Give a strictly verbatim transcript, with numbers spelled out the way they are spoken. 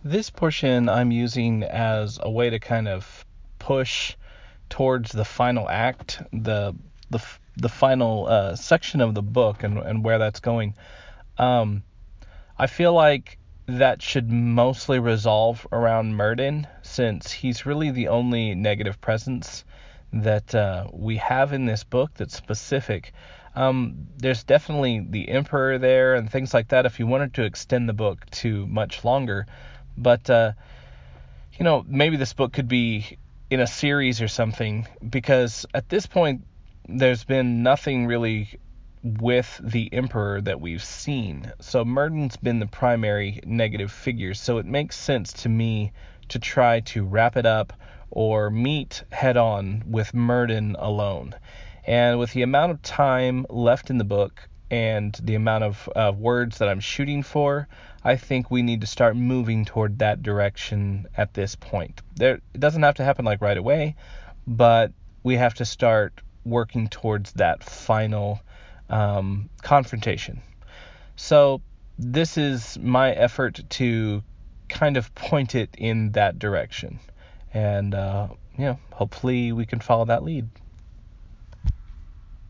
This portion I'm using as a way to kind of push towards the final act, the the the final uh, section of the book, and and where that's going. Um, I feel like that should mostly resolve around Murden, since he's really the only negative presence that uh, we have in this book that's specific. Um, there's definitely the Emperor there and things like that if you wanted to extend the book to much longer. But, uh, you know, maybe this book could be in a series or something, because at this point, there's been nothing really with the Emperor that we've seen. So Murden's been the primary negative figure, so it makes sense to me to try to wrap it up or meet head on with Murden alone. And with the amount of time left in the book and the amount of uh, words that I'm shooting for, I think we need to start moving toward that direction at this point. There, it doesn't have to happen like right away, but we have to start working towards that final um, confrontation. So this is my effort to kind of point it in that direction. And, uh, you know, hopefully we can follow that lead.